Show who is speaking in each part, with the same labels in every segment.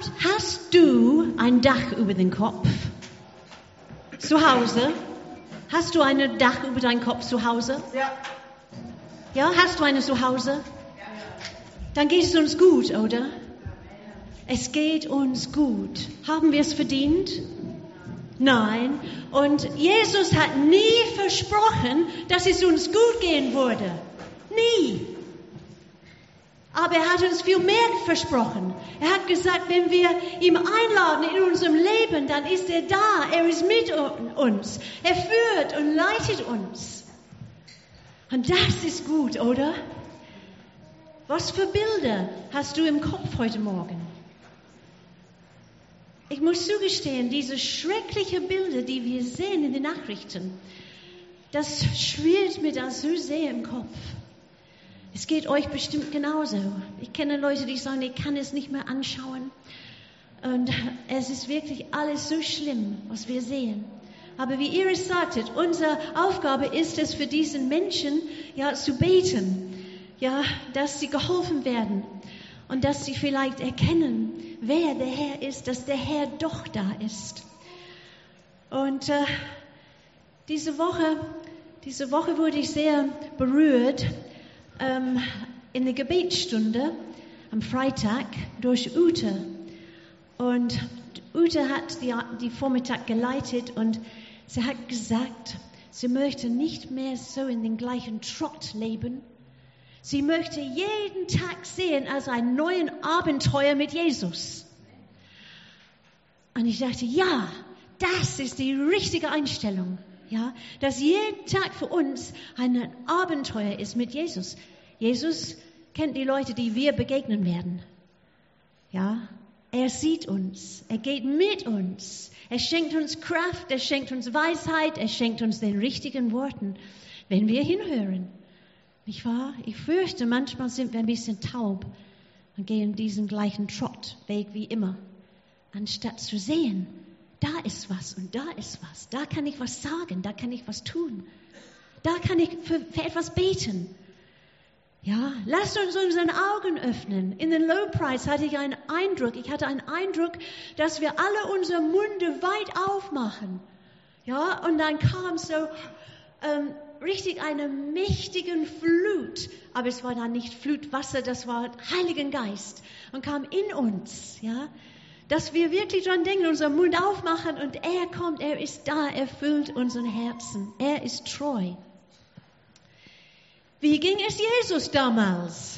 Speaker 1: Hast du ein Dach über den Kopf? Zu Hause? Hast du ein Dach über deinen Kopf zu Hause?
Speaker 2: Ja.
Speaker 1: Ja, hast du eine zu Hause? Dann geht es uns gut, oder? Es geht uns gut. Haben wir es verdient? Nein. Und Jesus hat nie versprochen, dass es uns gut gehen würde. Nie. Aber er hat uns viel mehr versprochen. Er hat gesagt, wenn wir ihn einladen in unserem Leben, dann ist er da. Er ist mit uns. Er führt und leitet uns. Und das ist gut, oder? Was für Bilder hast du im Kopf heute Morgen? Ich muss zugestehen, diese schrecklichen Bilder, die wir sehen in den Nachrichten, das schwirrt mir da so sehr im Kopf. Es geht euch bestimmt genauso. Ich kenne Leute, die sagen, ich kann es nicht mehr anschauen. Und es ist wirklich alles so schlimm, was wir sehen. Aber wie ihr es sagtet, unsere Aufgabe ist es, für diesen Menschen zu beten, dass sie geholfen werden und dass sie vielleicht erkennen, wer der Herr ist, dass der Herr doch da ist. Und diese Woche wurde ich sehr berührt in der Gebetsstunde am Freitag durch Ute. Und Ute hat die Vormittag geleitet und sie hat gesagt, sie möchte nicht mehr so in den gleichen Trott leben. Sie möchte jeden Tag sehen als ein neues Abenteuer mit Jesus. Und ich dachte, ja, das ist die richtige Einstellung. Ja, dass jeden Tag für uns ein Abenteuer ist mit Jesus. Jesus kennt die Leute, die wir begegnen werden. Ja, er sieht uns, er geht mit uns, er schenkt uns Kraft, er schenkt uns Weisheit, er schenkt uns den richtigen Worten, wenn wir hinhören. Nicht wahr? Ich fürchte, manchmal sind wir ein bisschen taub und gehen diesen gleichen Trottweg wie immer, anstatt zu sehen, da ist was und da ist was, da kann ich was sagen, da kann ich was tun, da kann ich für etwas beten. Ja, lasst uns unsere Augen öffnen. In den Lobpreis hatte ich einen Eindruck, dass wir alle unsere Munde weit aufmachen. Ja, und dann kam so richtig eine mächtige Flut. Aber es war dann nicht Flutwasser, das war Heiligen Geist. Und kam in uns, ja. Dass wir wirklich dran denken, unseren Mund aufmachen und er kommt, er ist da, er füllt unseren Herzen. Er ist treu. Wie ging es Jesus damals?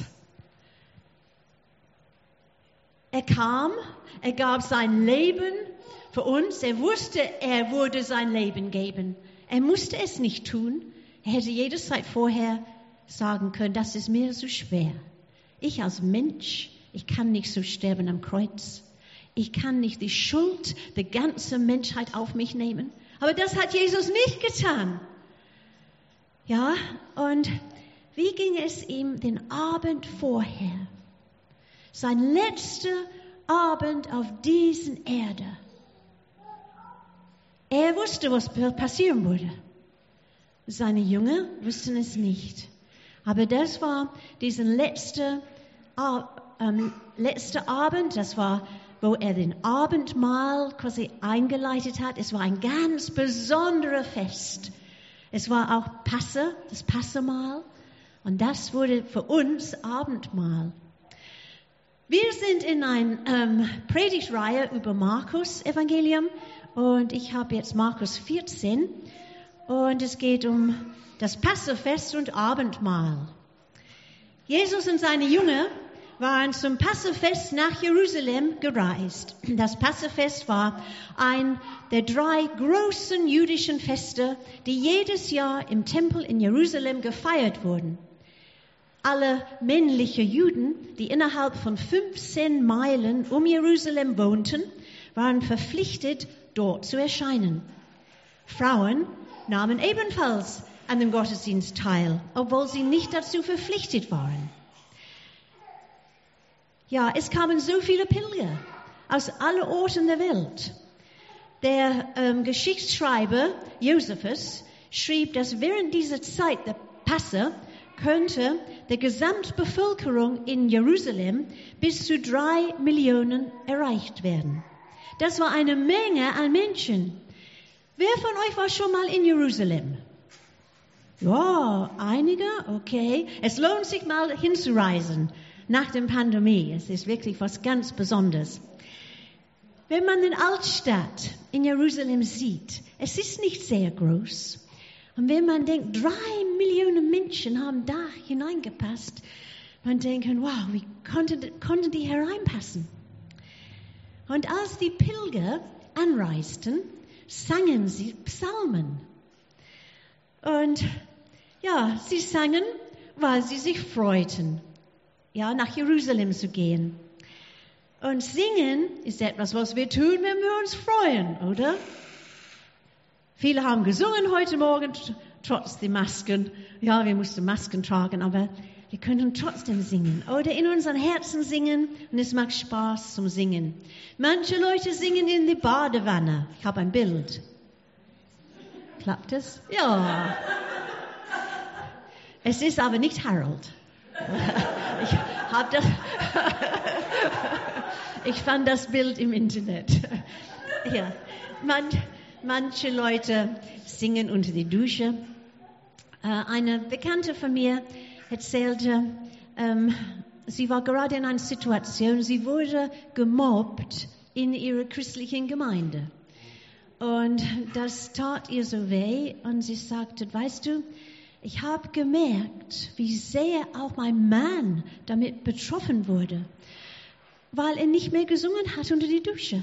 Speaker 1: Er kam, er gab sein Leben für uns. Er wusste, er würde sein Leben geben. Er musste es nicht tun. Er hätte jederzeit vorher sagen können, das ist mir so schwer. Ich als Mensch, ich kann nicht so sterben am Kreuz. Ich kann nicht die Schuld der ganzen Menschheit auf mich nehmen. Aber das hat Jesus nicht getan. Ja, und wie ging es ihm den Abend vorher? Sein letzter Abend auf diesen Erde. Er wusste, was passieren würde. Seine Jünger wussten es nicht. Aber das war diesen letzte Abend, das war, wo er den Abendmahl quasi eingeleitet hat. Es war ein ganz besonderes Fest. Es war auch das Passamahl. Und das wurde für uns Abendmahl. Wir sind in einer Predigtreihe über Markus Evangelium und ich habe jetzt Markus 14 und es geht um das Passafest und Abendmahl. Jesus und seine Jünger waren zum Passafest nach Jerusalem gereist. Das Passafest war ein der 3 großen jüdischen Feste, die jedes Jahr im Tempel in Jerusalem gefeiert wurden. Alle männlichen Juden, die innerhalb von 15 Meilen um Jerusalem wohnten, waren verpflichtet, dort zu erscheinen. Frauen nahmen ebenfalls an dem Gottesdienst teil, obwohl sie nicht dazu verpflichtet waren. Ja, es kamen so viele Pilger aus allen Orten der Welt. Der Geschichtsschreiber Josephus schrieb, dass während dieser Zeit der Passe könnte der Gesamtbevölkerung in Jerusalem bis zu 3 Millionen erreicht werden. Das war eine Menge an Menschen. Wer von euch war schon mal in Jerusalem? Ja, einige, okay. Es lohnt sich mal hinzureisen nach der Pandemie. Es ist wirklich was ganz Besonderes. Wenn man die Altstadt in Jerusalem sieht, es ist nicht sehr groß. Und wenn man denkt, 3 Millionen Menschen haben da hineingepasst, man denkt, wow, wie konnten die hereinpassen? Und als die Pilger anreisten, sangen sie Psalmen. Und ja, sie sangen, weil sie sich freuten, ja, nach Jerusalem zu gehen. Und singen ist etwas, was wir tun, wenn wir uns freuen, oder? Viele haben gesungen heute Morgen, trotz der Masken. Ja, wir mussten Masken tragen, aber wir können trotzdem singen. Oder in unseren Herzen singen, und es macht Spaß zum Singen. Manche Leute singen in die Badewanne. Ich habe ein Bild. Klappt es? Ja. Es ist aber nicht Harold. Ich fand das Bild im Internet. Ja, manche Leute singen unter die Dusche. Eine Bekannte von mir erzählte, sie war gerade in einer Situation, sie wurde gemobbt in ihrer christlichen Gemeinde. Und das tat ihr so weh und sie sagte, weißt du, ich habe gemerkt, wie sehr auch mein Mann damit betroffen wurde, weil er nicht mehr gesungen hat unter die Dusche.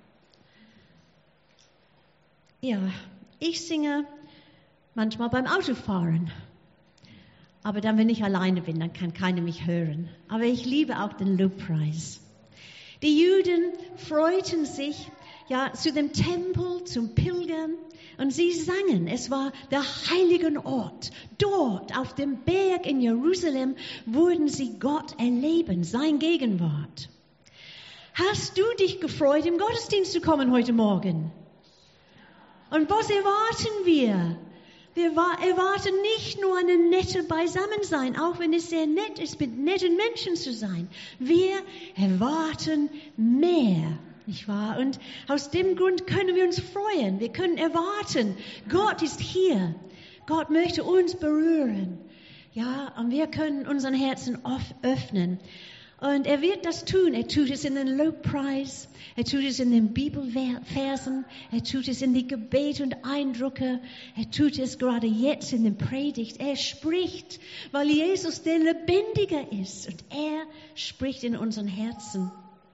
Speaker 1: Ja, ich singe manchmal beim Autofahren. Aber dann, wenn ich alleine bin, dann kann keiner mich hören. Aber ich liebe auch den Lobpreis. Die Juden freuten sich ja zu dem Tempel, zum Pilgern. Und sie sangen, es war der heilige Ort. Dort auf dem Berg in Jerusalem wurden sie Gott erleben, sein Gegenwart. Hast du dich gefreut, im Gottesdienst zu kommen heute Morgen? Und was erwarten wir? Wir erwarten nicht nur eine nette Beisammensein, auch wenn es sehr nett ist, mit netten Menschen zu sein. Wir erwarten mehr. Nicht wahr? Und aus dem Grund können wir uns freuen. Wir können erwarten, Gott ist hier. Gott möchte uns berühren. Ja, und wir können unseren Herzen öffnen. Und er wird das tun. Er tut es in den Lobpreis. Er tut es in den Bibelversen. Er tut es in die Gebete und Eindrücke. Er tut es gerade jetzt in den Predigt. Er spricht, weil Jesus der Lebendige ist. Und er spricht in unseren Herzen.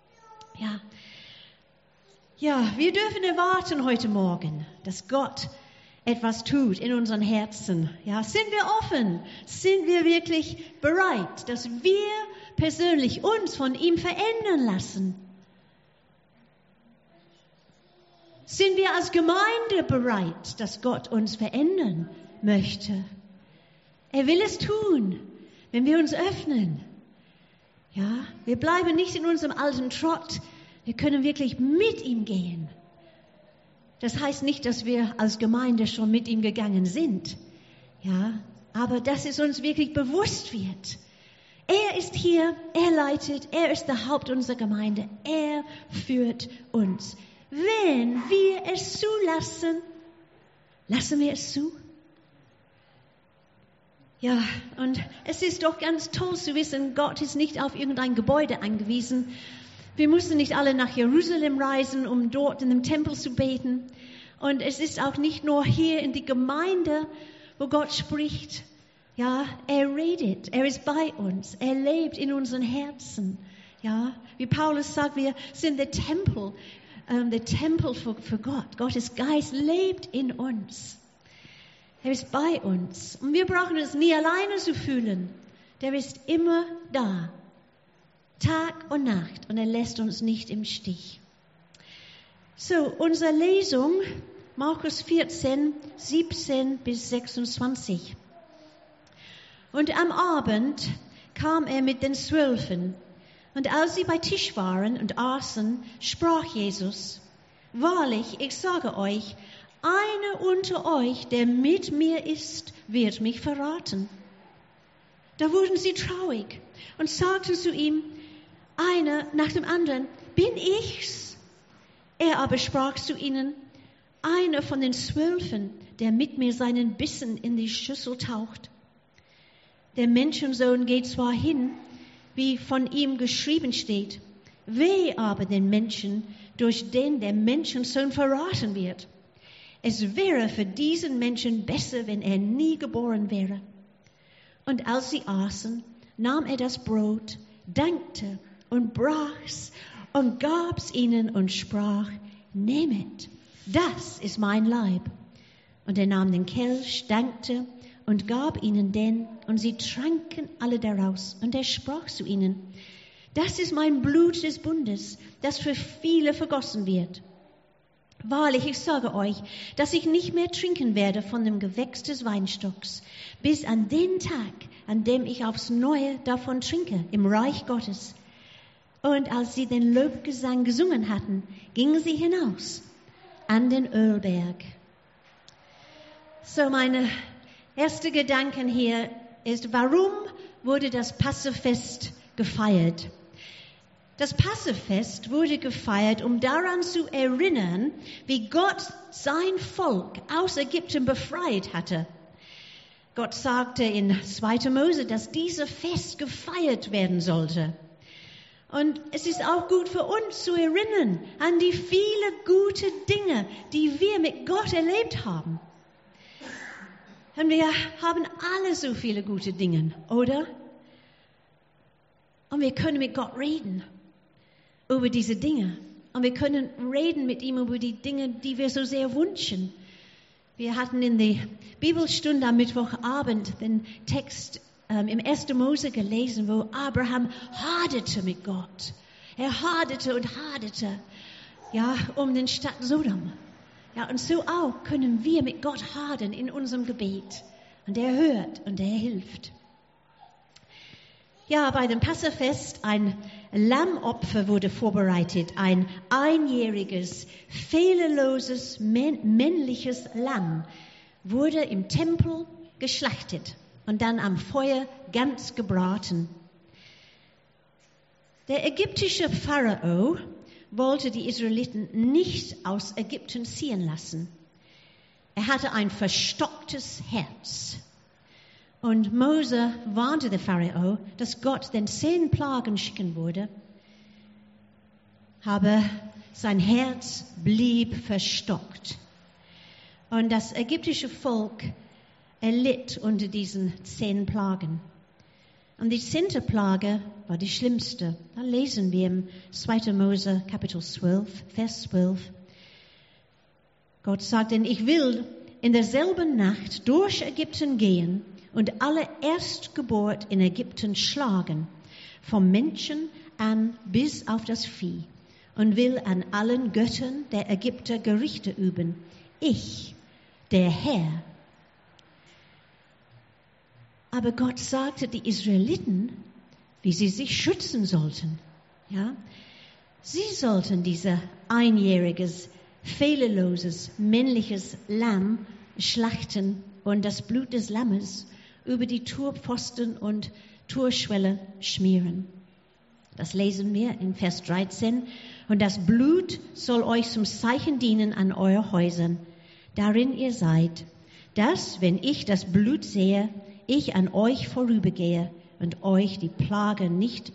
Speaker 1: Ja, wir dürfen erwarten heute Morgen, dass Gott etwas tut in unseren Herzen. Ja, sind wir offen? Sind wir wirklich bereit, dass wir persönlich uns von ihm verändern lassen? Sind wir als Gemeinde bereit, dass Gott uns verändern möchte? Er will es tun, wenn wir uns öffnen. Ja, wir bleiben nicht in unserem alten Trott. Wir können wirklich mit ihm gehen. Das heißt nicht, dass wir als Gemeinde schon mit ihm gegangen sind. Ja, aber dass es uns wirklich bewusst wird. Er ist hier, er leitet, er ist der Haupt unserer Gemeinde. Er führt uns. Wenn wir es zulassen, lassen wir es zu. Ja, und es ist doch ganz toll zu wissen, Gott ist nicht auf irgendein Gebäude angewiesen. Wir mussten nicht alle nach Jerusalem reisen, um dort in dem Tempel zu beten. Und es ist auch nicht nur hier in die Gemeinde, wo Gott spricht. Ja, er redet, er ist bei uns, er lebt in unseren Herzen. Ja, wie Paulus sagt, wir sind der Tempel für Gott. Gottes Geist lebt in uns. Er ist bei uns. Und wir brauchen uns nie alleine zu fühlen. Der ist immer da. Tag und Nacht. Und er lässt uns nicht im Stich. So, unsere Lesung, Markus 14, 17 bis 26. Und am Abend kam er mit den 12. Und als sie bei Tisch waren und aßen, sprach Jesus, wahrlich, ich sage euch, einer unter euch, der mit mir ist, wird mich verraten. Da wurden sie traurig und sagten zu ihm, einer nach dem anderen, bin ich's? Er aber sprach zu ihnen, einer von den 12, der mit mir seinen Bissen in die Schüssel taucht. Der Menschensohn geht zwar hin, wie von ihm geschrieben steht, weh aber den Menschen, durch den der Menschensohn verraten wird. Es wäre für diesen Menschen besser, wenn er nie geboren wäre. Und als sie aßen, nahm er das Brot, dankte und brach's und gab's ihnen und sprach, nehmet, das ist mein Leib. Und er nahm den Kelch, dankte und gab ihnen den, und sie tranken alle daraus. Und er sprach zu ihnen, das ist mein Blut des Bundes, das für viele vergossen wird. Wahrlich, ich sage euch, dass ich nicht mehr trinken werde von dem Gewächs des Weinstocks, bis an den Tag, an dem ich aufs Neue davon trinke, im Reich Gottes. Und als sie den Lobgesang gesungen hatten, gingen sie hinaus an den Ölberg. So, meine erste Gedanken hier ist, warum wurde das Passafest gefeiert? Das Passafest wurde gefeiert, um daran zu erinnern, wie Gott sein Volk aus Ägypten befreit hatte. Gott sagte in 2. Mose, dass dieses Fest gefeiert werden sollte. Und es ist auch gut für uns zu erinnern an die vielen guten Dinge, die wir mit Gott erlebt haben. Und wir haben alle so viele gute Dinge, oder? Und wir können mit Gott reden über diese Dinge. Und wir können reden mit ihm über die Dinge, die wir so sehr wünschen. Wir hatten in der Bibelstunde am Mittwochabend den Text im 1. Mose gelesen, wo Abraham haderte mit Gott. Er haderte und haderte, ja, um den Stadt Sodom. Ja, und so auch können wir mit Gott hadern in unserem Gebet. Und er hört und er hilft. Ja, bei dem Passafest ein Lammopfer wurde vorbereitet, ein einjähriges, fehlerloses, männliches Lamm wurde im Tempel geschlachtet und dann am Feuer ganz gebraten. Der ägyptische Pharao wollte die Israeliten nicht aus Ägypten ziehen lassen. Er hatte ein verstocktes Herz. Und Mose warnte den Pharao, dass Gott den 10 Plagen schicken würde. Aber sein Herz blieb verstockt. Und das ägyptische Volk erlitt unter diesen 10 Plagen. Und die 10. Plage war die schlimmste. Da lesen wir im 2. Mose Kapitel 12, Vers 12. Gott sagt, denn ich will in derselben Nacht durch Ägypten gehen und alle Erstgeburt in Ägypten schlagen, vom Menschen an bis auf das Vieh, und will an allen Göttern der Ägypter Gerichte üben. Ich, der Herr. Aber Gott sagte die Israeliten, wie sie sich schützen sollten. Ja? Sie sollten dieses einjähriges, fehlerloses, männliches Lamm schlachten und das Blut des Lammes über die Türpfosten und Türschwelle schmieren. Das lesen wir in Vers 13. Und das Blut soll euch zum Zeichen dienen an euren Häusern, darin ihr seid, dass, wenn ich das Blut sehe, ich an euch vorübergehe und euch die Plage nicht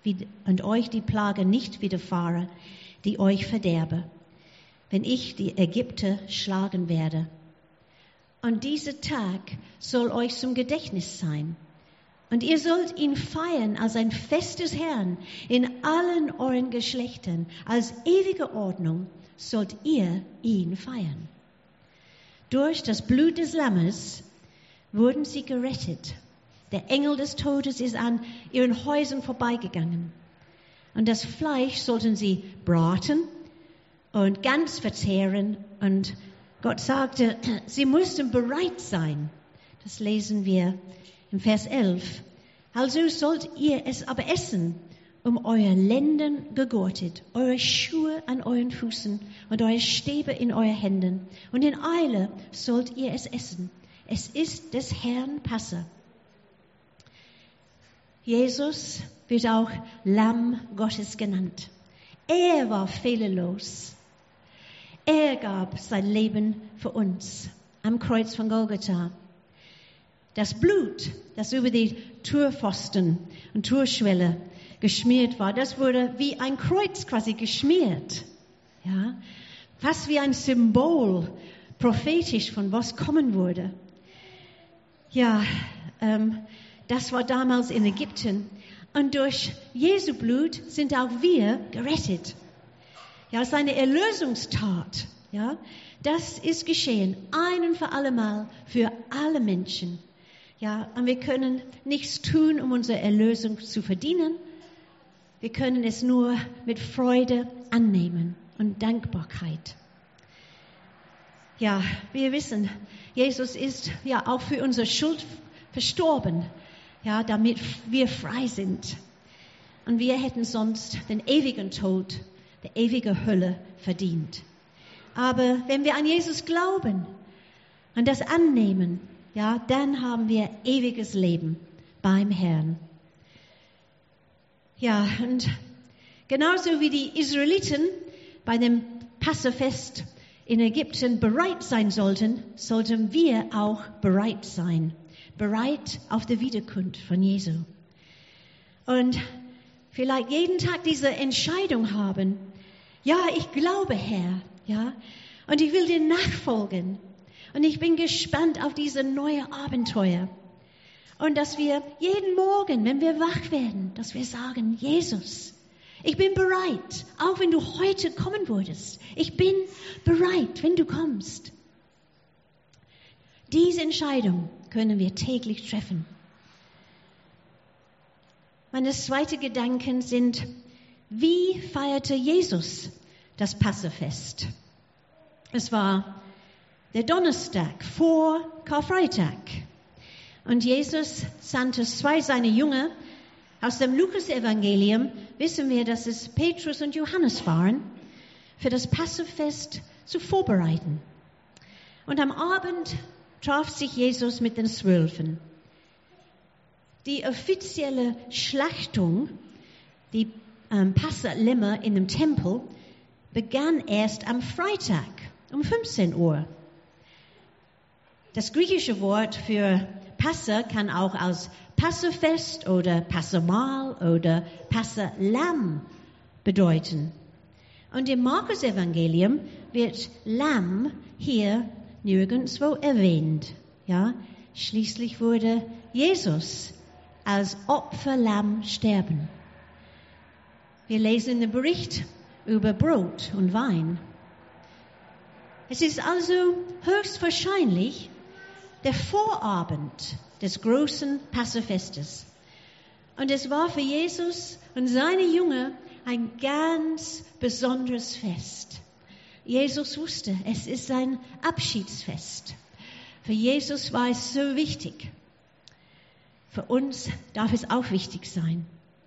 Speaker 1: widerfahre, die euch verderbe, wenn ich die Ägypter schlagen werde. Und dieser Tag soll euch zum Gedächtnis sein. Und ihr sollt ihn feiern als ein Fest des Herrn in allen euren Geschlechtern. Als ewige Ordnung sollt ihr ihn feiern. Durch das Blut des Lammes wurden sie gerettet. Der Engel des Todes ist an ihren Häusern vorbeigegangen. Und das Fleisch sollten sie braten und ganz verzehren. Und Gott sagte, sie mussten bereit sein. Das lesen wir im Vers 11. Also sollt ihr es aber essen, um euer Lenden gegurtet, eure Schuhe an euren Füßen und eure Stäbe in euren Händen. Und in Eile sollt ihr es essen. Es ist des Herrn Passa. Jesus wird auch Lamm Gottes genannt. Er war fehlerlos. Er gab sein Leben für uns am Kreuz von Golgatha. Das Blut, das über die Türpfosten und Türschwelle geschmiert war, das wurde wie ein Kreuz quasi geschmiert. Ja, fast wie ein Symbol, prophetisch von was kommen würde. Ja, das war damals in Ägypten. Und durch Jesu Blut sind auch wir gerettet. Ja, seine Erlösungstat, ja, das ist geschehen, ein und für alle Mal, für alle Menschen. Ja, und wir können nichts tun, um unsere Erlösung zu verdienen. Wir können es nur mit Freude annehmen und Dankbarkeit. Ja, wir wissen, Jesus ist ja auch für unsere Schuld verstorben, ja, damit wir frei sind. Und wir hätten sonst den ewigen Tod, die ewige Hölle verdient. Aber wenn wir an Jesus glauben und das annehmen, ja, dann haben wir ewiges Leben beim Herrn. Ja, und genauso wie die Israeliten bei dem Passafest in Ägypten bereit sein sollten, sollten wir auch bereit sein. Bereit auf die Wiederkunft von Jesu. Und vielleicht jeden Tag diese Entscheidung haben. Ja, ich glaube, Herr, ja, und ich will dir nachfolgen. Und ich bin gespannt auf diese neue Abenteuer. Und dass wir jeden Morgen, wenn wir wach werden, dass wir sagen, Jesus, ich bin bereit, auch wenn du heute kommen würdest. Ich bin bereit, wenn du kommst. Diese Entscheidung können wir täglich treffen. Meine zweiten Gedanken sind, wie feierte Jesus das Passafest? Es war der Donnerstag vor Karfreitag. Und Jesus sandte 2 seiner Jünger. Aus dem Lukas-Evangelium wissen wir, dass es Petrus und Johannes waren, für das Passafest zu vorbereiten. Und am Abend traf sich Jesus mit den 12. Die offizielle Schlachtung, die Passalämmer in dem Tempel, begann erst am Freitag um 15 Uhr. Das griechische Wort für Passa kann auch als Passafest oder Passamal oder Passalamm bedeuten. Und im Markus-Evangelium wird Lamm hier nirgendwo erwähnt. Ja? Schließlich wurde Jesus als Opferlamm sterben. Wir lesen den Bericht über Brot und Wein. Es ist also höchstwahrscheinlich der Vorabend des großen Passafestes. Und es war für Jesus und seine Jünger ein ganz besonderes Fest. Jesus wusste, es ist sein Abschiedsfest. Für Jesus war es so wichtig. Für uns darf es auch wichtig sein.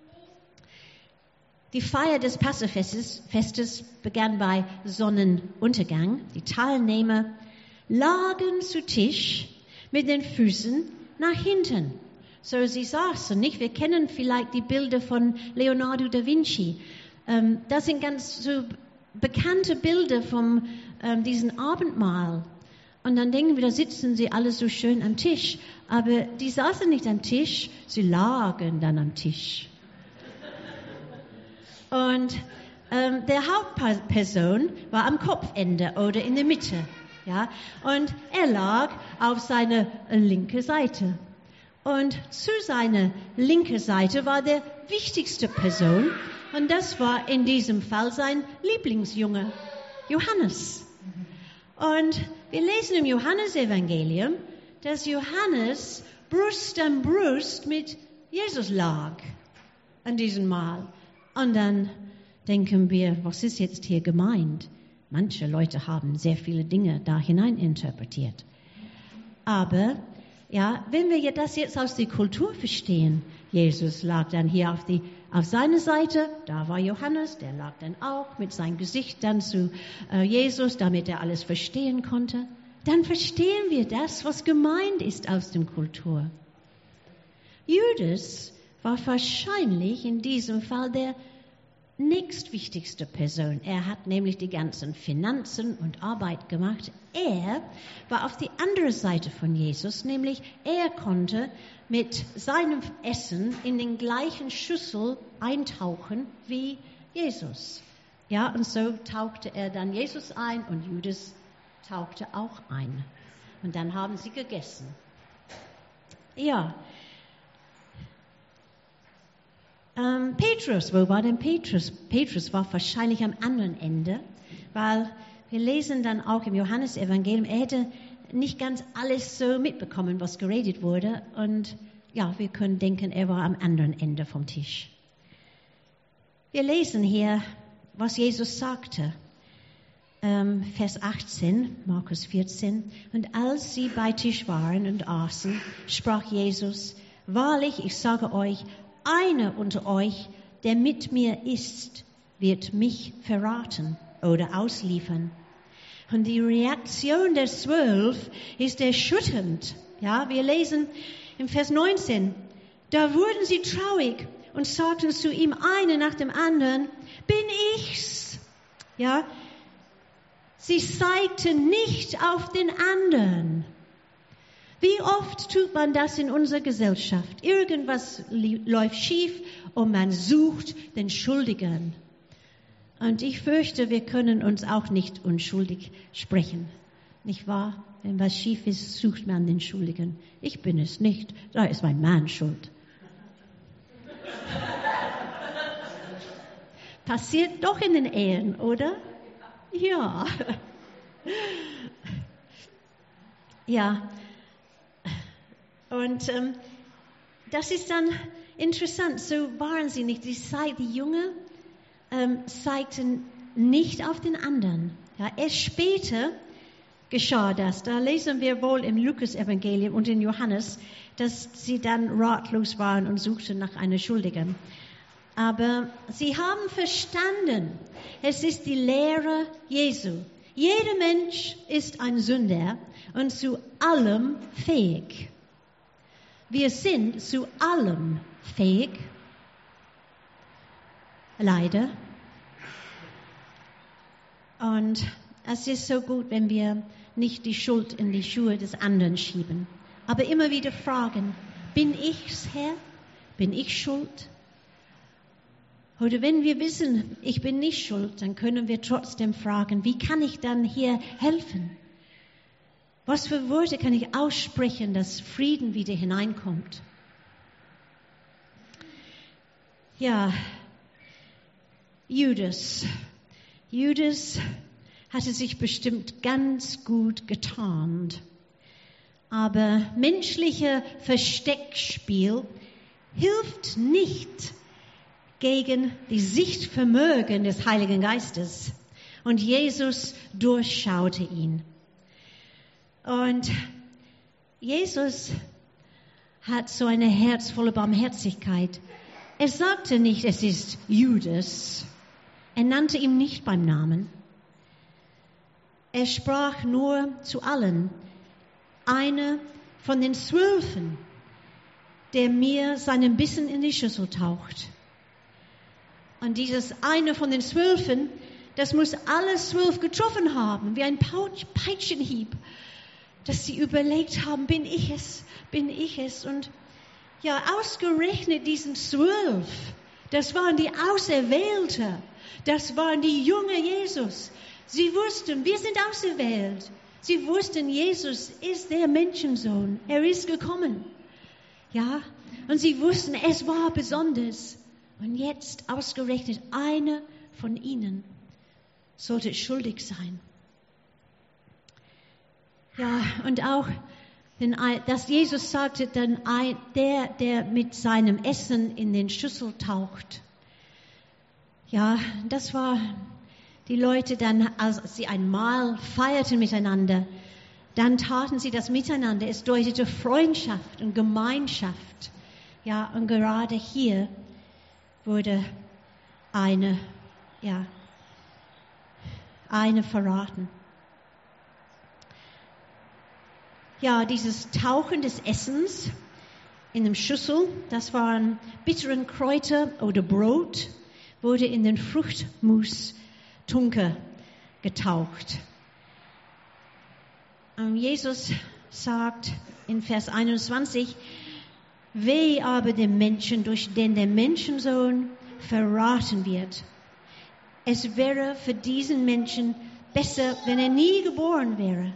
Speaker 1: Die Feier des Passafestes begann bei Sonnenuntergang. Die Teilnehmer lagen zu Tisch mit den Füßen nach hinten. So sie saßen, nicht? Wir kennen vielleicht die Bilder von Leonardo da Vinci. Das sind ganz so bekannte Bilder von diesem Abendmahl. Und dann denken wir, da sitzen sie alle so schön am Tisch. Aber die saßen nicht am Tisch, sie lagen dann am Tisch. Und der Hauptperson war am Kopfende oder in der Mitte. Ja? Und er lag auf seiner linken Seite. Und zu seiner linken Seite war der wichtigste Person. Und das war in diesem Fall sein Lieblingsjunge, Johannes. Und wir lesen im Johannesevangelium, dass Johannes Brust an Brust mit Jesus lag an diesem Mahl. Und dann denken wir, was ist jetzt hier gemeint? Manche Leute haben sehr viele Dinge da hinein interpretiert. Aber ja, wenn wir das jetzt aus der Kultur verstehen, Jesus lag dann hier auf seiner Seite, da war Johannes, der lag dann auch mit seinem Gesicht dann zu Jesus, damit er alles verstehen konnte. Dann verstehen wir das, was gemeint ist aus der Kultur. Judas war wahrscheinlich in diesem Fall der nächstwichtigste Person. Er hat nämlich die ganzen Finanzen und Arbeit gemacht. Er war auf die andere Seite von Jesus, nämlich er konnte mit seinem Essen in den gleichen Schüssel eintauchen wie Jesus. Ja, und so tauchte er dann Jesus ein und Judas tauchte auch ein. Und dann haben sie gegessen. Ja. Petrus, wo war denn Petrus? Petrus war wahrscheinlich am anderen Ende, weil wir lesen dann auch im Johannesevangelium, er hätte nicht ganz alles so mitbekommen, was geredet wurde. Und ja, wir können denken, er war am anderen Ende vom Tisch. Wir lesen hier, was Jesus sagte. Vers 18, Markus 14. Und als sie bei Tisch waren und aßen, sprach Jesus, wahrlich, ich sage euch, einer unter euch, der mit mir isst, wird mich verraten oder ausliefern. Und die Reaktion der 12 ist erschütternd. Ja, wir lesen im Vers 19, da wurden sie traurig und sagten zu ihm, einer nach dem anderen, bin ich's? Ja, sie zeigten nicht auf den anderen. Wie oft tut man das in unserer Gesellschaft? Irgendwas läuft schief und man sucht den Schuldigen. Und ich fürchte, wir können uns auch nicht unschuldig sprechen. Nicht wahr? Wenn was schief ist, sucht man den Schuldigen. Ich bin es nicht. Da ist mein Mann schuld. Passiert doch in den Ehen, oder? Ja. Ja. Und das ist dann interessant. So waren sie nicht. Die Jünger zeigten nicht auf den anderen. Ja, erst später geschah das. Da lesen wir wohl im Lukas-Evangelium und in Johannes, dass sie dann ratlos waren und suchten nach einer Schuldigen. Aber sie haben verstanden, es ist die Lehre Jesu. Jeder Mensch ist ein Sünder und zu allem fähig. Wir sind zu allem fähig. Leider. Und es ist so gut, wenn wir nicht die Schuld in die Schuhe des anderen schieben, aber immer wieder fragen, bin ich's, Herr? Bin ich schuld? Oder wenn wir wissen, ich bin nicht schuld, dann können wir trotzdem fragen, wie kann ich dann hier helfen? Was für Worte kann ich aussprechen, dass Frieden wieder hineinkommt? Ja, Judas hatte sich bestimmt ganz gut getarnt. Aber menschliches Versteckspiel hilft nicht gegen die Sichtvermögen des Heiligen Geistes. Und Jesus durchschaute ihn. Und Jesus hat so eine herzvolle Barmherzigkeit. Er sagte nicht, es ist Judas. Er nannte ihn nicht beim Namen. Er sprach nur zu allen. Einer von den 12, der mir seinen Bissen in die Schüssel taucht. Und dieses eine von den 12, das muss alle 12 getroffen haben, wie ein Peitschenhieb, dass sie überlegt haben, bin ich es? Und ja, ausgerechnet diesen 12, das waren die Auserwählte, das waren die Jünger Jesus. Sie wussten, wir sind auserwählt. Sie wussten, Jesus ist der Menschensohn. Er ist gekommen. Ja, und sie wussten, es war besonders. Und jetzt ausgerechnet einer von ihnen sollte schuldig sein. Ja, und auch, dass Jesus sagte, der mit seinem Essen in den Schüssel taucht. Ja, das war die Leute dann, als sie ein Mahl feierten miteinander, dann taten sie das miteinander. Es deutete Freundschaft und Gemeinschaft. Ja, und gerade hier wurde eine verraten. Ja, dieses Tauchen des Essens in einem Schüssel, das waren bitteren Kräuter oder Brot, wurde in den Fruchtmus Tunke getaucht. Und Jesus sagt in Vers 21, weh aber dem Menschen, durch den der Menschensohn verraten wird. Es wäre für diesen Menschen besser, wenn er nie geboren wäre.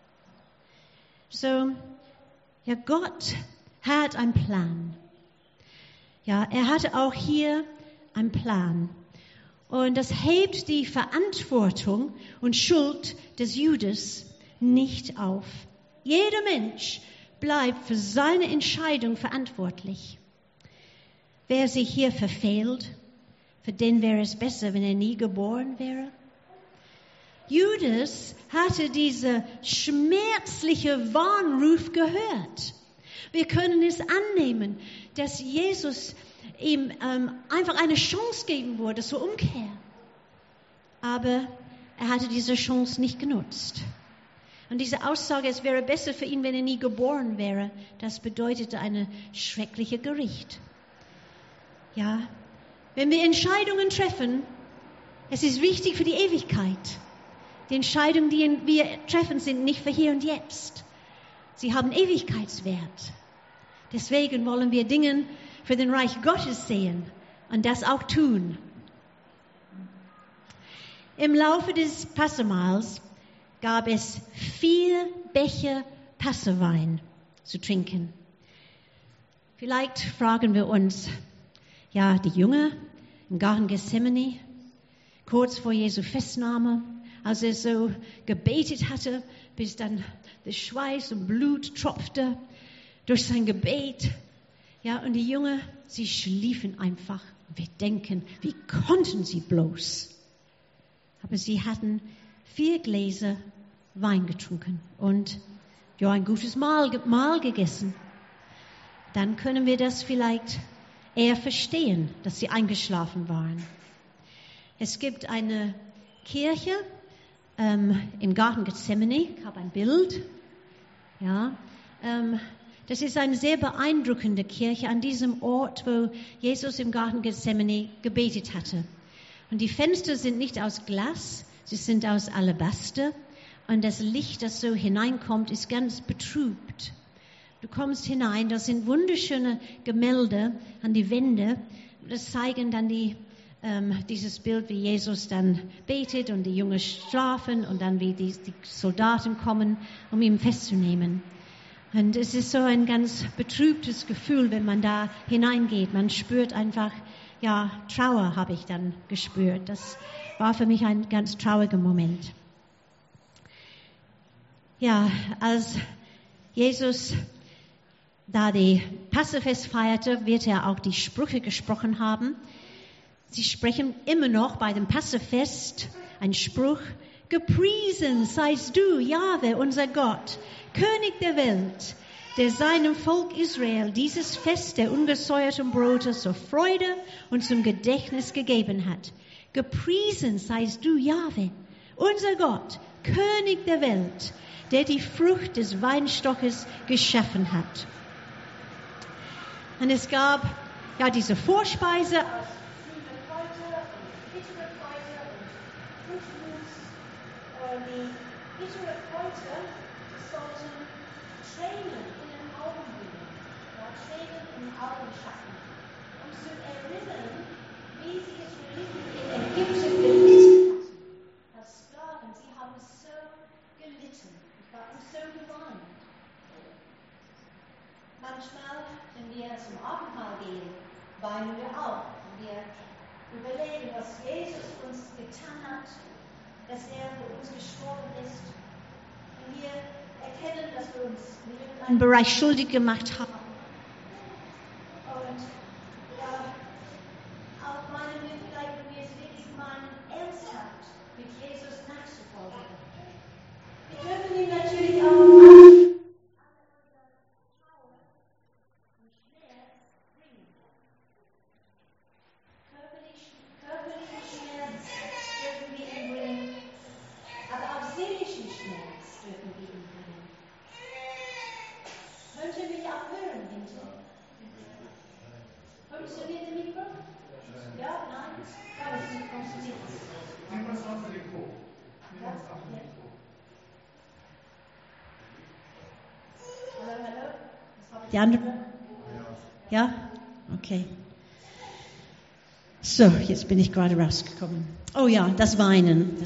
Speaker 1: So, ja, Gott hat einen Plan. Ja, er hatte auch hier einen Plan. Und das hebt die Verantwortung und Schuld des Judas nicht auf. Jeder Mensch bleibt für seine Entscheidung verantwortlich. Wer sich hier verfehlt, für den wäre es besser, wenn er nie geboren wäre. Judas hatte diese schmerzliche Warnruf gehört. Wir können es annehmen, dass Jesus ihm einfach eine Chance geben würde zur Umkehr. Aber er hatte diese Chance nicht genutzt. Und diese Aussage, es wäre besser für ihn, wenn er nie geboren wäre, das bedeutete eine schreckliche Gericht. Ja, wenn wir Entscheidungen treffen, es ist wichtig für die Ewigkeit. Die Entscheidungen, die wir treffen, sind nicht für hier und jetzt. Sie haben Ewigkeitswert. Deswegen wollen wir Dinge für den Reich Gottes sehen und das auch tun. Im Laufe des Passamahls gab es 4 Becher Passawein zu trinken. Vielleicht fragen wir uns, ja, die Jünger im Garten Gethsemane, kurz vor Jesu Festnahme, als er so gebetet hatte, bis dann der Schweiß und Blut tropfte durch sein Gebet. Ja, und die Jünger, sie schliefen einfach. Wir denken, wie konnten sie bloß? Aber sie hatten 4 Gläser Wein getrunken und ja, ein gutes Mahl gegessen. Dann können wir das vielleicht eher verstehen, dass sie eingeschlafen waren. Es gibt eine Kirche im Garten Gethsemane. Ich habe ein Bild. Ja, das ist eine sehr beeindruckende Kirche an diesem Ort, wo Jesus im Garten Gethsemane gebetet hatte. Und die Fenster sind nicht aus Glas, sie sind aus Alabaster. Und das Licht, das so hineinkommt, ist ganz betrübt. Du kommst hinein, da sind wunderschöne Gemälde an die Wände. Das zeigen dann dieses Bild, wie Jesus dann betet und die Jünger schlafen und dann wie die Soldaten kommen, um ihn festzunehmen. Und es ist so ein ganz betrübtes Gefühl, wenn man da hineingeht. Man spürt einfach, ja, Trauer habe ich dann gespürt. Das war für mich ein ganz trauriger Moment. Ja, als Jesus da die Passafest feierte, wird er auch die Sprüche gesprochen haben. Sie sprechen immer noch bei dem Passafest ein Spruch: Gepriesen seist du, Jahwe, unser Gott, König der Welt, der seinem Volk Israel dieses Fest der ungesäuerten Brote zur Freude und zum Gedächtnis gegeben hat. Gepriesen seist du, Jahwe, unser Gott, König der Welt, der die Frucht des Weinstockes geschaffen hat. Und es gab ja diese Vorspeise aus grünen Kräuter und bittere Kräuter und Fruchtmus. Und die bittere Kräuter sollten Tränen in den Augen bringen, ja, Tränen in den Augenschatten, um zu erinnern, wie sie es in Ägypten gelitten hatten. Als Sklaven, sie haben so gelitten. Ich habe so geweint. Manchmal, wenn wir zum Abendmahl gehen, weinen wir auch. Und wir überlegen, was Jesus uns getan hat, dass er für uns gestorben ist. Und wir erkennen, dass wir uns in irgendeinem Bereich schuldig gemacht haben. Und ja, auch meinen wir vielleicht, wenn wir es wirklich mal ernsthaft mit Jesus nachzufolgen. Wir dürfen ihm natürlich auch Schmerz dürfen wir ihm bringen. Könnte mich auch hören, Die anderen? Ja? Okay. So, jetzt bin ich gerade rausgekommen. Oh ja, das Weinen.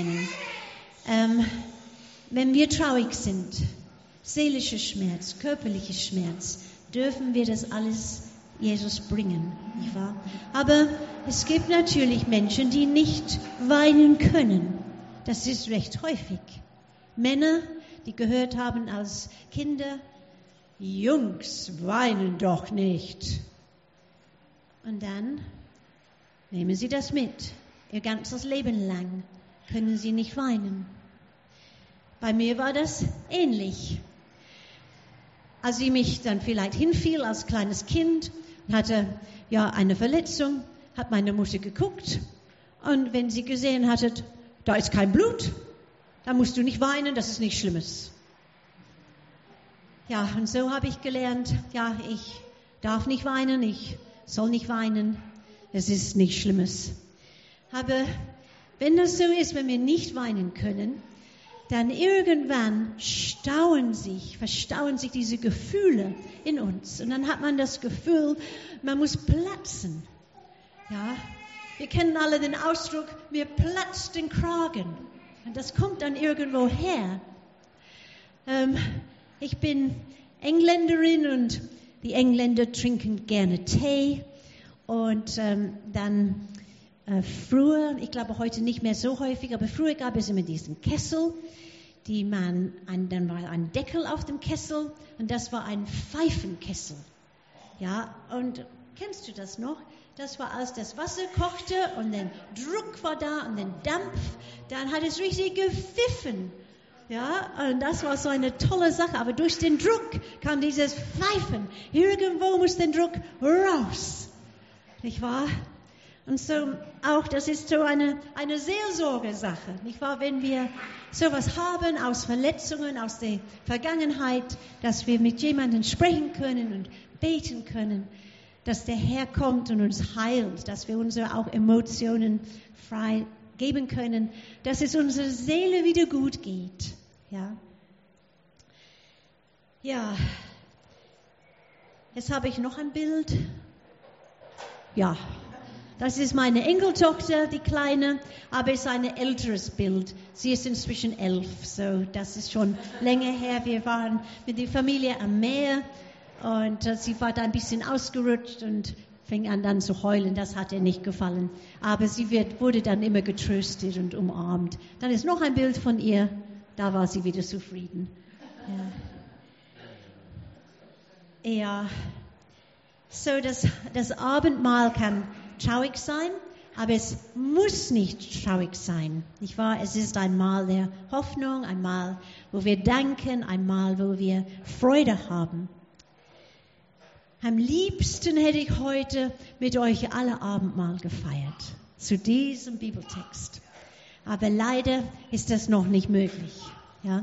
Speaker 1: Wenn wir traurig sind, seelischer Schmerz, körperlicher Schmerz, dürfen wir das alles Jesus bringen, nicht wahr? Aber es gibt natürlich Menschen, die nicht weinen können. Das ist recht häufig. Männer, die gehört haben als Kinder, Jungs weinen doch nicht. Und dann nehmen sie das mit. Ihr ganzes Leben lang können sie nicht weinen. Bei mir war das ähnlich. Als ich mich dann vielleicht hinfiel als kleines Kind und hatte ja eine Verletzung, hat meine Mutter geguckt und wenn sie gesehen hatte, da ist kein Blut, dann musst du nicht weinen, das ist nichts Schlimmes. Ja, und so habe ich gelernt, ja, ich darf nicht weinen, ich soll nicht weinen, es ist nichts Schlimmes. Aber wenn das so ist, wenn wir nicht weinen können, dann irgendwann verstauen sich diese Gefühle in uns. Und dann hat man das Gefühl, man muss platzen. Ja, wir kennen alle den Ausdruck, mir platzt den Kragen. Und das kommt dann irgendwo her. Ich bin Engländerin und die Engländer trinken gerne Tee. Und dann früher, ich glaube heute nicht mehr so häufig, aber früher gab es immer diesen Kessel, dann war ein Deckel auf dem Kessel und das war ein Pfeifenkessel. Ja, und kennst du das noch? Das war, als das Wasser kochte und der Druck war da und der Dampf, dann hat es richtig gepfiffen. Ja, und das war so eine tolle Sache, aber durch den Druck kam dieses Pfeifen. Irgendwo muss der Druck raus. Nicht wahr? Und so auch, das ist so eine Seelsorgesache, nicht wahr? Wenn wir sowas haben aus Verletzungen, aus der Vergangenheit, dass wir mit jemandem sprechen können und beten können, dass der Herr kommt und uns heilt, dass wir unsere auch Emotionen frei geben können, dass es unserer Seele wieder gut geht. Ja. Ja. Jetzt habe ich noch ein Bild. Ja. Das ist meine Enkeltochter, die Kleine, aber es ist ein älteres Bild. Sie ist inzwischen 11, so das ist schon länger her. Wir waren mit der Familie am Meer und sie war da ein bisschen ausgerutscht und fing an dann zu heulen. Das hat ihr nicht gefallen. Aber sie wurde dann immer getröstet und umarmt. Dann ist noch ein Bild von ihr, da war sie wieder zufrieden. Ja. So, das Abendmahl kann traurig sein, aber es muss nicht traurig sein, nicht wahr? Es ist ein Mahl der Hoffnung, ein Mahl, wo wir danken, ein Mahl, wo wir Freude haben. Am liebsten hätte ich heute mit euch alle Abendmahl gefeiert, zu diesem Bibeltext. Aber leider ist das noch nicht möglich. Ja?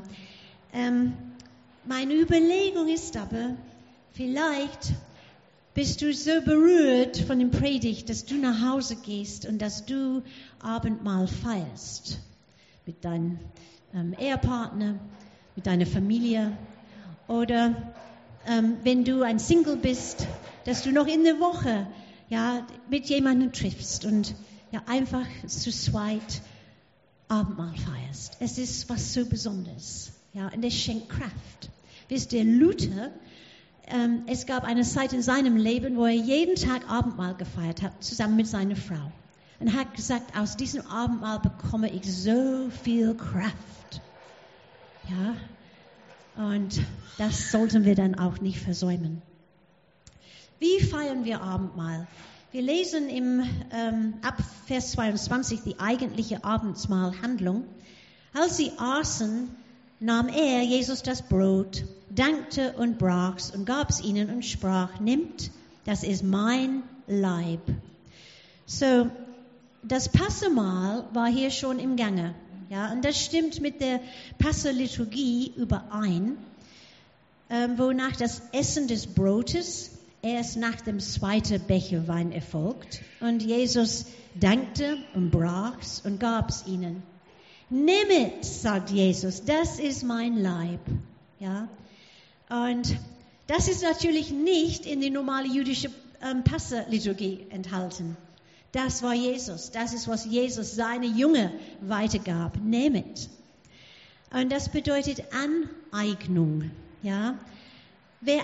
Speaker 1: Meine Überlegung ist aber, vielleicht bist du so berührt von dem Predigt, dass du nach Hause gehst und dass du Abendmahl feierst. Mit deinem Ehepartner, mit deiner Familie. Oder wenn du ein Single bist, dass du noch in der Woche ja, mit jemandem triffst und ja, einfach zu zweit Abendmahl feierst. Es ist was so Besonderes. Ja, und es schenkt Kraft. Wisst ihr, Luther, es gab eine Zeit in seinem Leben, wo er jeden Tag Abendmahl gefeiert hat, zusammen mit seiner Frau. Und er hat gesagt, aus diesem Abendmahl bekomme ich so viel Kraft. Ja, und das sollten wir dann auch nicht versäumen. Wie feiern wir Abendmahl? Wir lesen ab Vers 22 die eigentliche Abendmahlhandlung. Als sie aßen, nahm Jesus das Brot, dankte und brach's und gab's ihnen und sprach, nimmt, das ist mein Leib. So, das Passamahl war hier schon im Gange. Ja, und das stimmt mit der Passaliturgie überein, wonach das Essen des Brotes erst nach dem zweiten Becher Wein erfolgt. Und Jesus dankte und brach's und gab's ihnen. Nehmet, sagt Jesus, das ist mein Leib. Ja? Und das ist natürlich nicht in die normale jüdische Passaliturgie enthalten. Das war Jesus. Das ist, was Jesus seine Jünger weitergab. Nehmet. Und das bedeutet Aneignung. Ja? Wer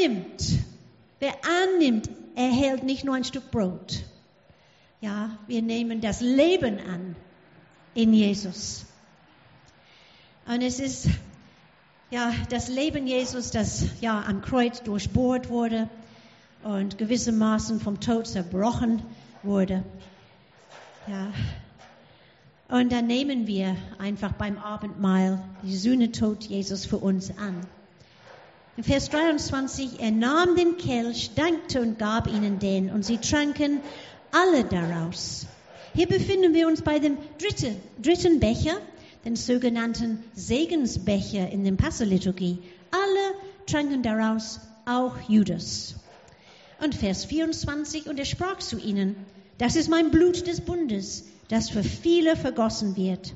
Speaker 1: annimmt, erhält nicht nur ein Stück Brot. Ja, wir nehmen das Leben an in Jesus. Und es ist ja das Leben Jesus, das ja am Kreuz durchbohrt wurde und gewissermaßen vom Tod zerbrochen wurde. Ja. Und dann nehmen wir einfach beim Abendmahl die Sühnetod Jesus für uns an. In Vers 23, er nahm den Kelch, dankte und gab ihnen den, und sie tranken alle daraus. Hier befinden wir uns bei dem dritten Becher, den sogenannten Segensbecher in der Passaliturgie. Alle tranken daraus, auch Judas. Und Vers 24, und er sprach zu ihnen, das ist mein Blut des Bundes, das für viele vergossen wird.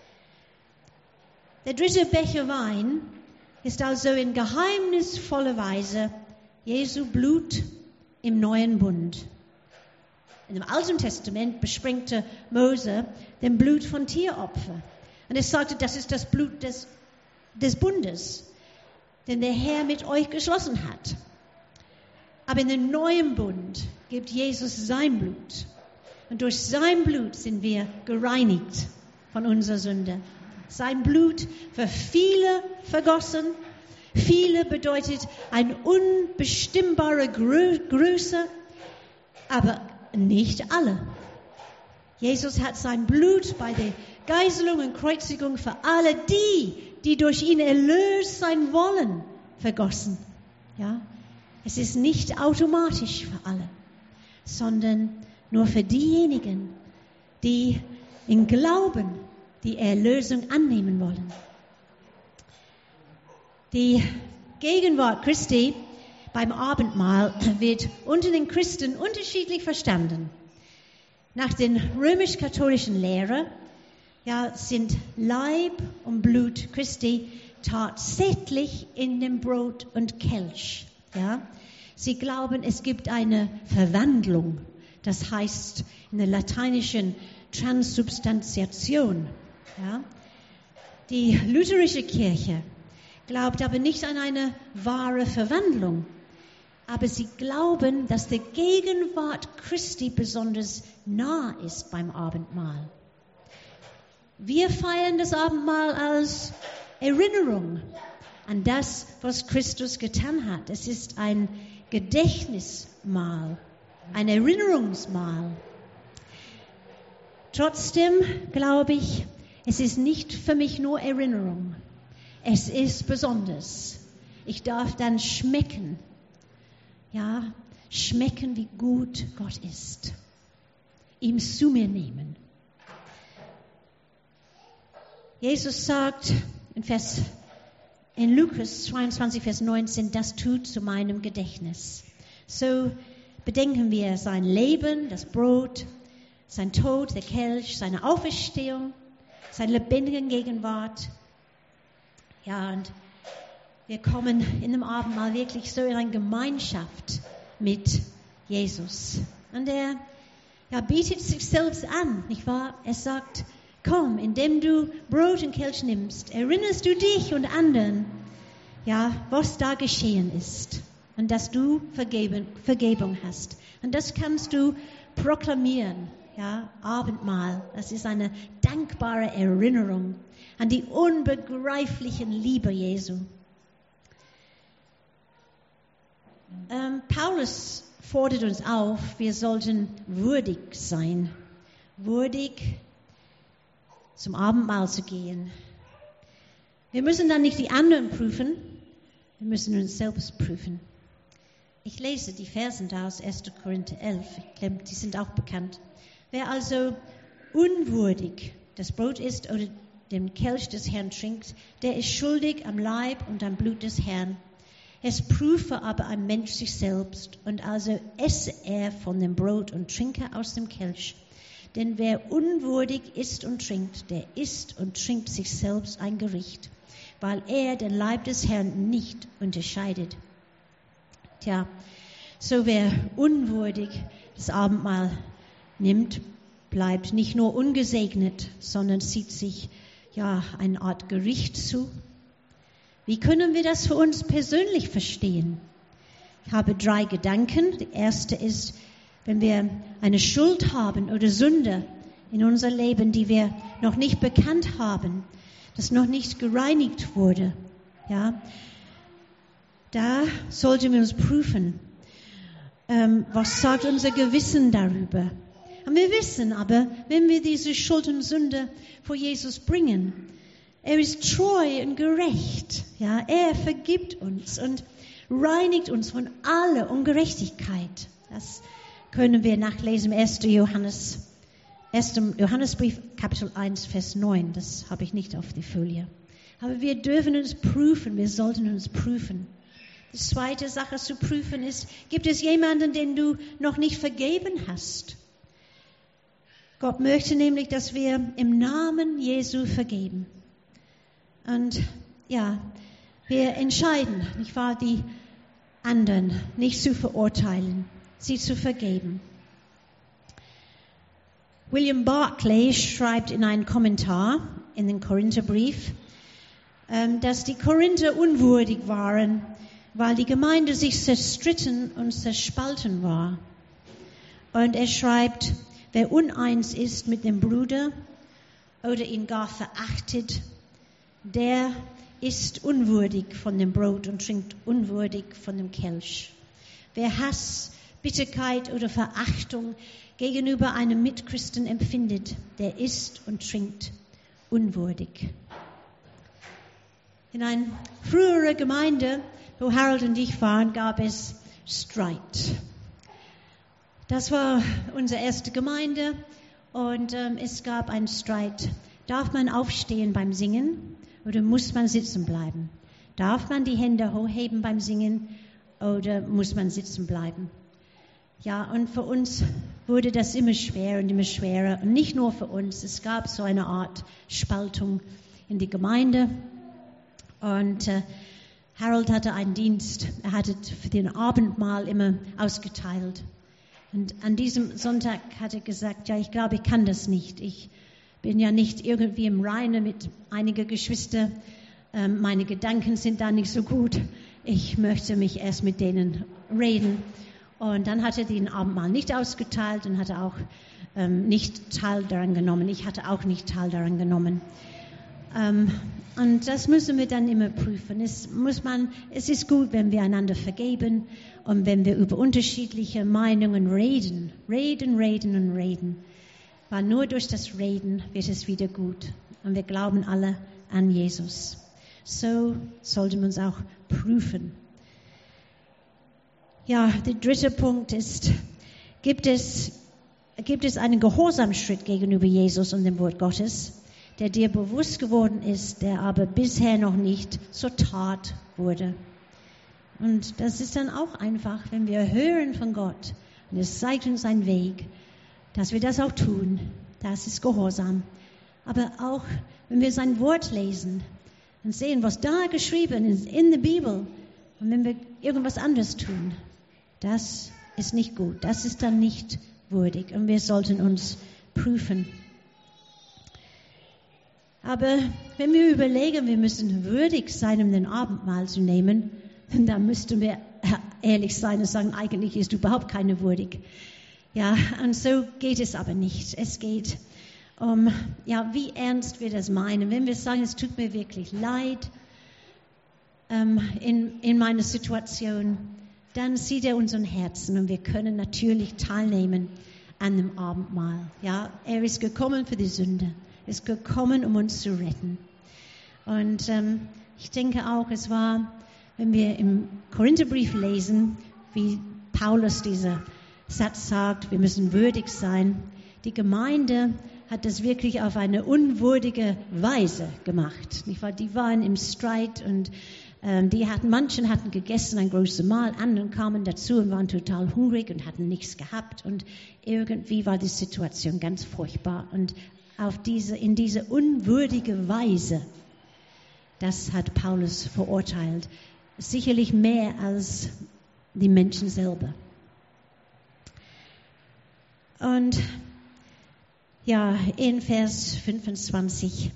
Speaker 1: Der dritte Becher Wein ist also in geheimnisvoller Weise Jesu Blut im neuen Bund. In dem Alten Testament besprengte Mose den Blut von Tieropfern. Und er sagte, das ist das Blut des Bundes, den der Herr mit euch geschlossen hat. Aber in dem neuen Bund gibt Jesus sein Blut. Und durch sein Blut sind wir gereinigt von unserer Sünde. Sein Blut für viele vergossen. Viele bedeutet eine unbestimmbare Größe, aber nicht alle. Jesus hat sein Blut bei der Geißelung und Kreuzigung für alle die durch ihn erlöst sein wollen, vergossen. Ja? Es ist nicht automatisch für alle, sondern nur für diejenigen, die im Glauben die Erlösung annehmen wollen. Die Gegenwart Christi beim Abendmahl wird unter den Christen unterschiedlich verstanden. Nach den römisch-katholischen Lehren sind Leib und Blut Christi tatsächlich in dem Brot und Kelch. Ja? Sie glauben, es gibt eine Verwandlung. Das heißt in der lateinischen Transubstantiation. Ja? Die lutherische Kirche glaubt aber nicht an eine wahre Verwandlung. Aber sie glauben, dass die Gegenwart Christi besonders nah ist beim Abendmahl. Wir feiern das Abendmahl als Erinnerung an das, was Christus getan hat. Es ist ein Gedächtnismahl, ein Erinnerungsmahl. Trotzdem glaube ich, es ist nicht für mich nur Erinnerung. Es ist besonders. Ich darf dann schmecken, wie gut Gott ist. Ihm zu mir nehmen. Jesus sagt in Lukas 22, Vers 19, das tut zu meinem Gedächtnis. So bedenken wir sein Leben, das Brot, sein Tod, der Kelch, seine Auferstehung, seine lebendige Gegenwart. Ja, und wir kommen in dem Abendmahl wirklich so in eine Gemeinschaft mit Jesus. Und er bietet sich selbst an, nicht wahr? Er sagt, komm, indem du Brot und Kelch nimmst, erinnerst du dich und anderen, was da geschehen ist. Und dass du Vergebung hast. Und das kannst du proklamieren. Abendmahl, das ist eine dankbare Erinnerung an die unbegreiflichen Liebe Jesu. Paulus fordert uns auf, wir sollten würdig sein. Würdig zum Abendmahl zu gehen. Wir müssen dann nicht die anderen prüfen, wir müssen uns selbst prüfen. Ich lese die Versen da aus 1. Korinther 11, ich glaube, die sind auch bekannt. Wer also unwürdig das Brot isst oder den Kelch des Herrn trinkt, der ist schuldig am Leib und am Blut des Herrn. Es prüfe aber ein Mensch sich selbst, und also esse er von dem Brot und trinke aus dem Kelch. Denn wer unwürdig isst und trinkt, der isst und trinkt sich selbst ein Gericht, weil er den Leib des Herrn nicht unterscheidet. Tja, so wer unwürdig das Abendmahl nimmt, bleibt nicht nur ungesegnet, sondern zieht sich eine Art Gericht zu. Wie können wir das für uns persönlich verstehen? Ich habe 3 Gedanken. Der erste ist, wenn wir eine Schuld haben oder Sünde in unser Leben, die wir noch nicht bekannt haben, das noch nicht gereinigt wurde, da sollten wir uns prüfen. Was sagt unser Gewissen darüber? Und wir wissen aber, wenn wir diese Schuld und Sünde vor Jesus bringen, er ist treu und gerecht. Ja, er vergibt uns und reinigt uns von aller Ungerechtigkeit. Das können wir nachlesen im 1. Johannesbrief, Kapitel 1, Vers 9. Das habe ich nicht auf die Folie. Aber wir dürfen uns prüfen, wir sollten uns prüfen. Die zweite Sache zu prüfen ist, gibt es jemanden, den du noch nicht vergeben hast? Gott möchte nämlich, dass wir im Namen Jesu vergeben. Und wir entscheiden, nicht wahr, die anderen nicht zu verurteilen, sie zu vergeben. William Barclay schreibt in einem Kommentar in den Korintherbrief, dass die Korinther unwürdig waren, weil die Gemeinde sich zerstritten und zerspalten war. Und er schreibt, wer uneins ist mit dem Bruder oder ihn gar verachtet, der ist unwürdig von dem Brot und trinkt unwürdig von dem Kelch. Wer Hass, Bitterkeit oder Verachtung gegenüber einem Mitchristen empfindet, der isst und trinkt unwürdig. In einer früheren Gemeinde, wo Harold und ich waren, gab es Streit. Das war unsere erste Gemeinde und es gab einen Streit. Darf man aufstehen beim Singen oder muss man sitzen bleiben? Darf man die Hände hochheben beim Singen oder muss man sitzen bleiben? Ja, und für uns wurde das immer schwerer und immer schwerer. Und nicht nur für uns, es gab so eine Art Spaltung in die Gemeinde. Und Harold hatte einen Dienst, er hatte für den Abendmahl immer ausgeteilt. Und an diesem Sonntag hat er gesagt, ich glaube, ich kann das nicht. Ich bin ja nicht irgendwie im Reinen mit einigen Geschwistern. Meine Gedanken sind da nicht so gut. Ich möchte mich erst mit denen reden. Und dann hat er den Abendmahl nicht ausgeteilt und hatte auch nicht Teil daran genommen. Ich hatte auch nicht Teil daran genommen. Und das müssen wir dann immer prüfen. Es ist gut, wenn wir einander vergeben und wenn wir über unterschiedliche Meinungen reden. Weil nur durch das Reden wird es wieder gut. Und wir glauben alle an Jesus. So sollten wir uns auch prüfen. Ja, der dritte Punkt ist, gibt es einen Gehorsamschritt gegenüber Jesus und dem Wort Gottes, der dir bewusst geworden ist, der aber bisher noch nicht zur Tat wurde. Und das ist dann auch einfach, wenn wir hören von Gott und es zeigt uns einen Weg, dass wir das auch tun. Das ist Gehorsam. Aber auch, wenn wir sein Wort lesen und sehen, was da geschrieben ist in der Bibel, und wenn wir irgendwas anderes tun, das ist nicht gut. Das ist dann nicht würdig. Und wir sollten uns prüfen. Aber wenn wir überlegen, wir müssen würdig sein, um den Abendmahl zu nehmen, dann müssten wir ehrlich sein und sagen, eigentlich ist überhaupt keine würdig. Ja, und so geht es aber nicht. Es geht um, wie ernst wir das meinen. Wenn wir sagen, es tut mir wirklich leid in meiner Situation, dann sieht er unseren Herzen und wir können natürlich teilnehmen an dem Abendmahl. Ja, er ist gekommen für die Sünde. Er ist gekommen, um uns zu retten. Und ich denke auch, es war, wenn wir im Korintherbrief lesen, wie Paulus dieser Satz sagt, wir müssen würdig sein. Die Gemeinde hat das wirklich auf eine unwürdige Weise gemacht. Nicht wahr? Die waren im Streit und Manche hatten gegessen, ein großes Mahl, andere kamen dazu und waren total hungrig und hatten nichts gehabt. Und irgendwie war die Situation ganz furchtbar. Und in diese unwürdige Weise, das hat Paulus verurteilt. Sicherlich mehr als die Menschen selber. Und ja, in Vers 25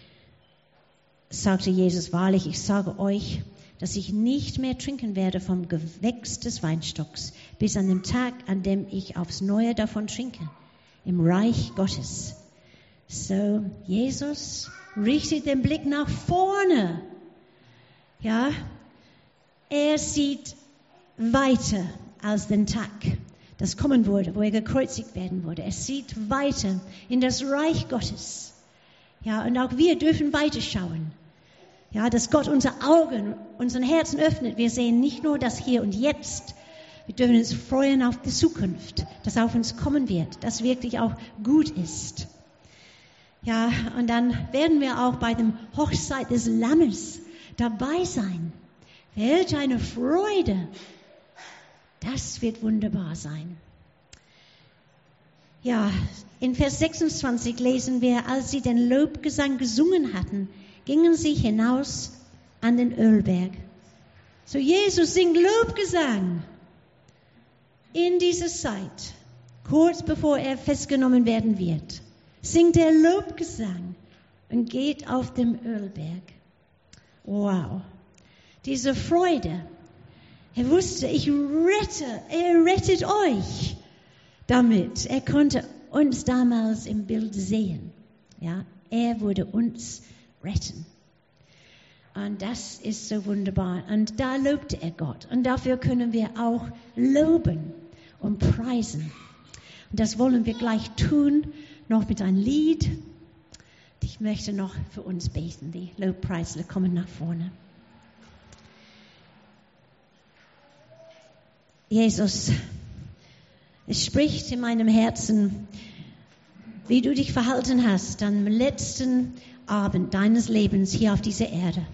Speaker 1: sagte Jesus, wahrlich, ich sage euch, dass ich nicht mehr trinken werde vom Gewächs des Weinstocks, bis an den Tag, an dem ich aufs Neue davon trinke, im Reich Gottes. So, Jesus richtet den Blick nach vorne. Ja, er sieht weiter als den Tag, das kommen würde, wo er gekreuzigt werden würde. Er sieht weiter in das Reich Gottes. Ja, und auch wir dürfen weiterschauen. Ja, dass Gott unsere Augen, unseren Herzen öffnet. Wir sehen nicht nur das Hier und Jetzt. Wir dürfen uns freuen auf die Zukunft, das auf uns kommen wird, das wirklich auch gut ist. Ja, und dann werden wir auch bei dem Hochzeit des Lammes dabei sein. Welch eine Freude! Das wird wunderbar sein. Ja, in Vers 26 lesen wir, als sie den Lobgesang gesungen hatten, gingen sie hinaus an den Ölberg. So, Jesus singt Lobgesang in dieser Zeit, kurz bevor er festgenommen werden wird. Singt er Lobgesang und geht auf dem Ölberg. Wow, diese Freude. Er wusste, er rettet euch damit. Er konnte uns damals im Bild sehen. Ja, er würde uns retten. Und das ist so wunderbar. Und da lobte er Gott. Und dafür können wir auch loben und preisen. Und das wollen wir gleich tun, noch mit einem Lied. Ich möchte noch für uns beten. Die Lobpreisler kommen nach vorne. Jesus, es spricht in meinem Herzen, wie du dich verhalten hast am letzten Abend deines Lebens hier auf dieser Erde.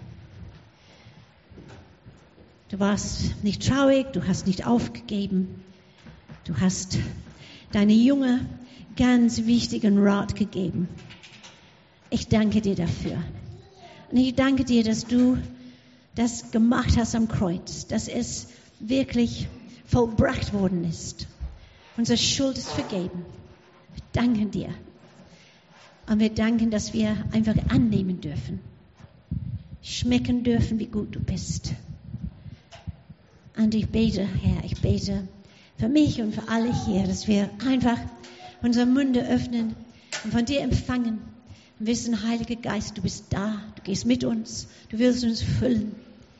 Speaker 1: Du warst nicht traurig, du hast nicht aufgegeben. Du hast deine Junge ganz wichtigen Rat gegeben. Ich danke dir dafür. Und ich danke dir, dass du das gemacht hast am Kreuz, dass es wirklich vollbracht worden ist. Unsere Schuld ist vergeben. Wir danken dir. Und wir danken, dass wir einfach annehmen dürfen. Schmecken dürfen, wie gut du bist. Und ich bete, Herr, ich bete für mich und für alle hier, dass wir einfach unsere Munde öffnen und von dir empfangen. Und wissen, Heiliger Geist, du bist da. Du gehst mit uns. Du willst uns füllen.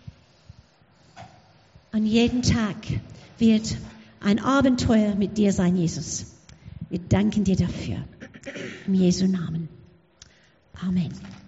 Speaker 1: Und jeden Tag wird ein Abenteuer mit dir sein, Jesus. Wir danken dir dafür. Im Jesu Namen. Amen.